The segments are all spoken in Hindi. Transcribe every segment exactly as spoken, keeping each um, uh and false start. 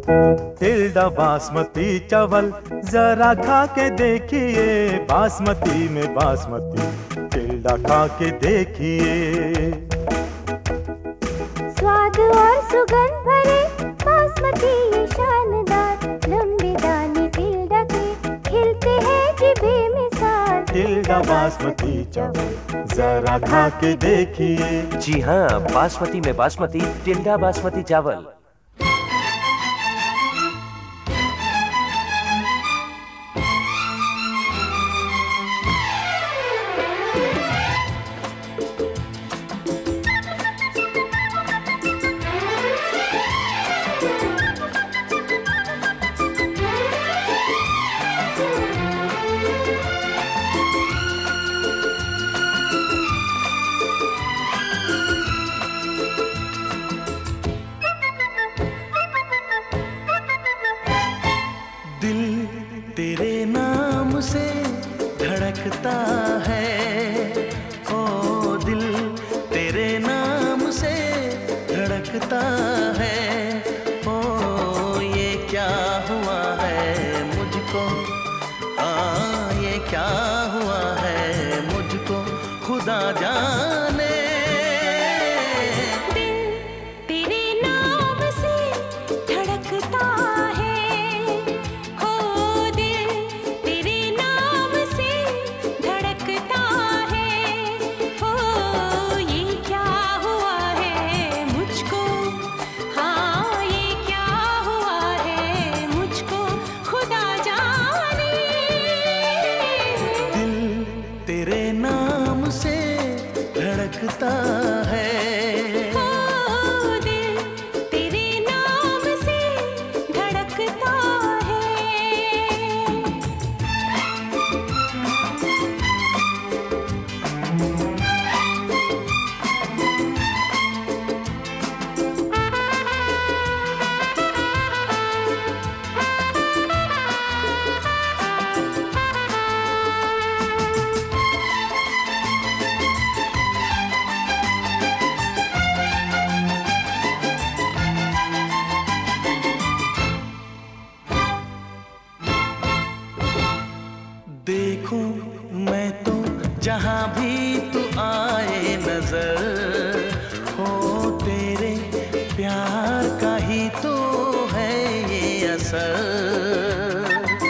टिल्डा बासमती चावल जरा खा के देखिए, बासमती में बासमती टिल्डा खा के देखिए। स्वाद और सुगंध भरे बासमती ये शानदार, लंबे दाने टिल्डा के खिलते हैं जिभे मिसाल। टिल्डा बासमती चावल जरा खा के देखिए। जी हाँ, बासमती में बासमती टिल्डा बासमती चावल। दिल तेरे नाम से धड़कता है, ओ दिल तेरे नाम से धड़कता है। ओ ये क्या हुआ है मुझको, हाँ ये क्या हुआ है मुझको खुदा जाने। तेरे नाम से धड़कता है, ओ दिल तेरे नाम से धड़कता है। देखूं मैं तो जहां भी तू आए नजर, हो तेरे प्यार का ही तो है ये असर।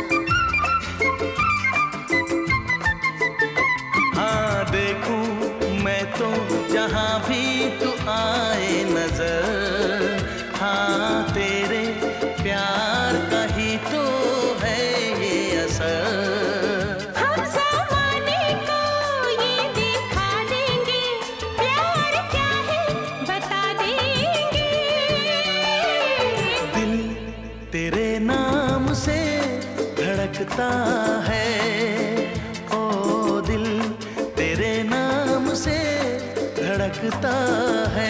हाँ देखूं मैं तो जहां भी तू आए नजर, हाँ तेरे प्यार का ही तो है ये असर। तेरे नाम से धड़कता है, ओ दिल तेरे नाम से धड़कता है।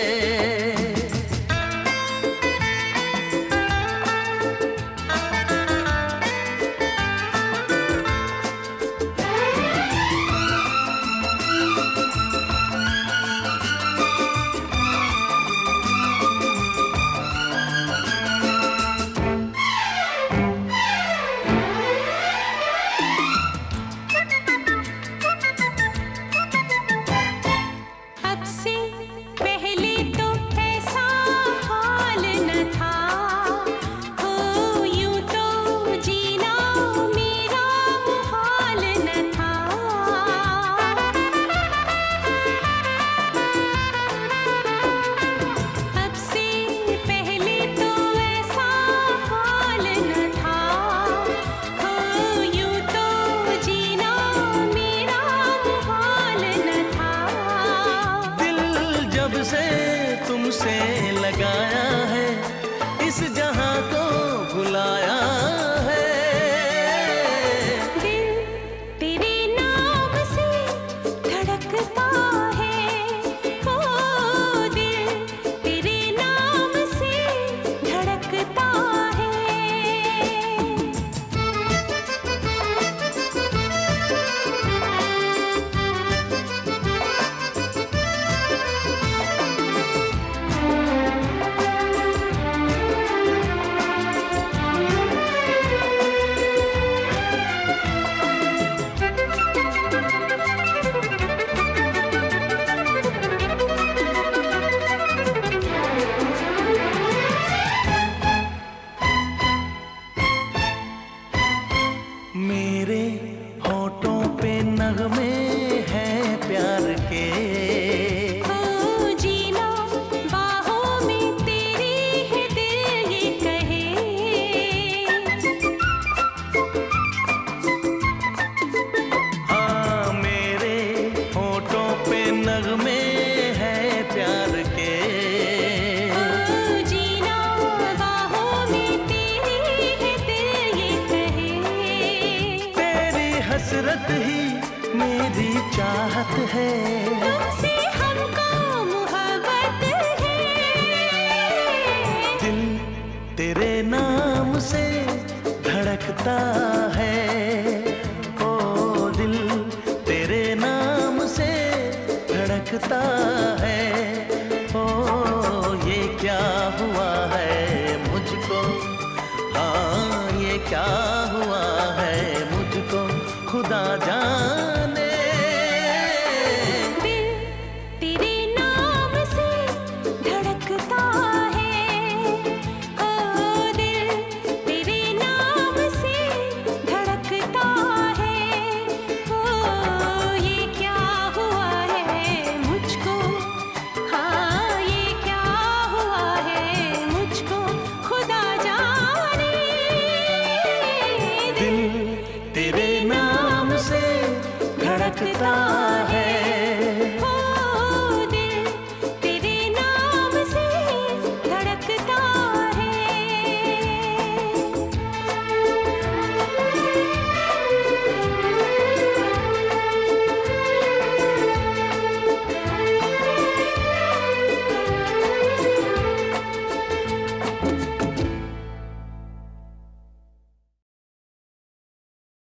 तुमसे लगाया है, इस जहां को भुलाया है। दिल तेरे नाम से धड़कता है, ओ दिल तेरे नाम से धड़कता है। है, तुमसे हमको मोहब्बत है। दिल तेरे नाम से धड़कता है, ओ दिल तेरे नाम से धड़कता